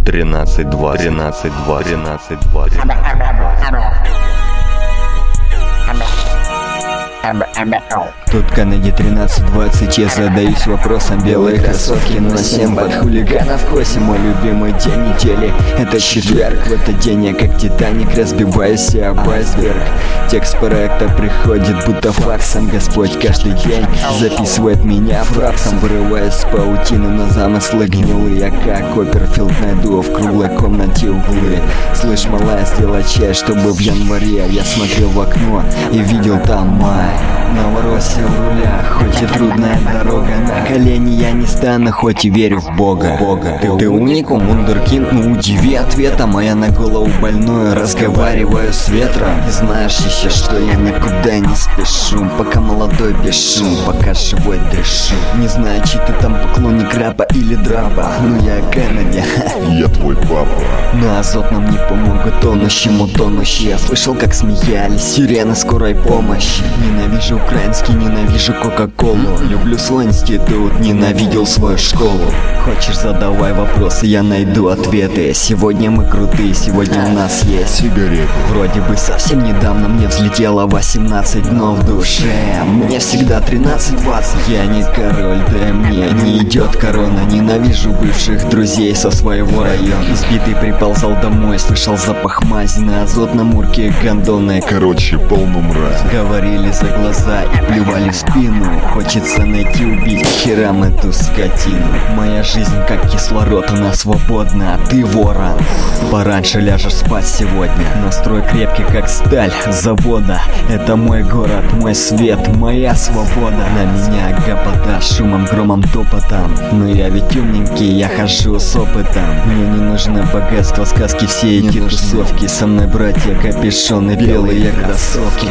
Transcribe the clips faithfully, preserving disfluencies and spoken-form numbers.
тринадцать два, тринадцать два, тринадцать два. Тут Канади тринадцать двадцать, я задаюсь вопросом. Белые кроссовки на семь под хулиганов коси. Мой любимый день недели — это четверг. В этот день я как Титаник разбиваюсь об айсберг. Текст проекта приходит будто факсом. Господь каждый день записывает меня фраксом. Вырываясь с паутины, но замыслы гнилые. Я как Копперфилд найду в круглой комнате углы. Слышь, малая, сделай чай, чтобы в январе я смотрел в окно и видел там май. Новороссия в рулях, хоть и трудная дорога. На колени я не стану, хоть и верю в Бога. Бога. Ты, ты уникум, вундеркинд, ну удиви ответом. А я на голову больную разговариваю с ветром. И знаешь еще, что я никуда не спешу. Пока молодой без шум, пока живой дышу. Не знаю, чей ты там поклонник рэпа или драпа. Ну я Кеннеди, я твой папа. На азот нам не помогут тонущему тонущий. Я слышал, как смеялись сирены скорой помощи. Ненавижу украинский, ненавижу кока-колу. Люблю свой институт, ненавидел свою школу. Хочешь, задавай вопросы, я найду ответы. Сегодня мы крутые, сегодня у нас есть сигареты. Вроде бы совсем недавно мне взлетело восемнадцать, но в душе мне всегда тринадцать двадцать. Я не король, да мне не идет корона. Ненавижу бывших друзей со своего района. Избитый приползал домой, слышал запах мази на азотном урке гондоны. Короче, полно мрази. Говорили за глаза и плювали в спину. Хочется найти, убить к херам эту скотину. Моя жизнь как кислород, она свободна, а ты ворон. Пораньше ляжешь спать сегодня. Настрой крепкий как сталь завода. Это мой город, мой свет, моя свобода. На меня гопота шумом, громом, топотом. Но я ведь умненький, я хожу с опытом. Мне не нужно богатство, сказки, все эти тусовки. Со мной братья капюшоны, белые кроссовки.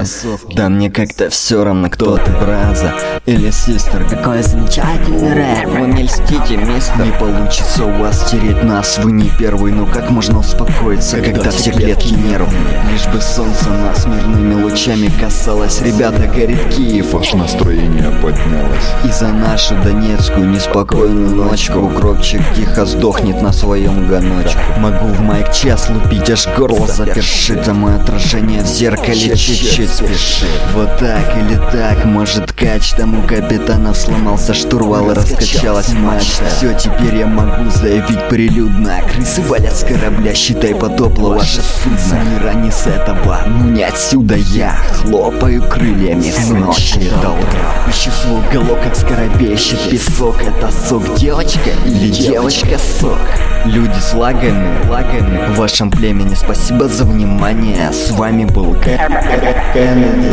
Да мне как-то все равно, кто ты, браза или систер. Какой замечательный рэп, вы не льстите, мистер. Не получится у вас стереть нас, вы не первый. Но как можно успокоиться, когда, когда все клетки нервные? Лишь бы солнце нас мирными лучами касалось. Ребята, горит Киев, аж настроение поднялось. И за нашу донецкую неспокойную ночку укропчик тихо сдохнет на своем гоночку. Могу в майк час лупить, аж горло запершит. А мое отражение в зеркале чуть-чуть спешит. Вот так или так, может кач. Тому капитанов сломался штурвал и раскачалась мачта. Все, теперь я могу заявить прилюдно. Крысы валят с корабля, считай, потопло ваше судно. Мира не с этого, ну не отсюда я хлопаю крыльями с ночи до утра. Ищу свой уголок, как скоробейщик песок. Это сок девочка или девочка сок? Люди слаганы, лаганы в вашем племени. Спасибо за внимание. С вами был Кеннеди.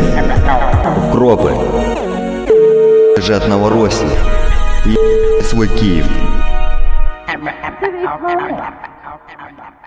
Укропы от Новороссии. И свой Киев.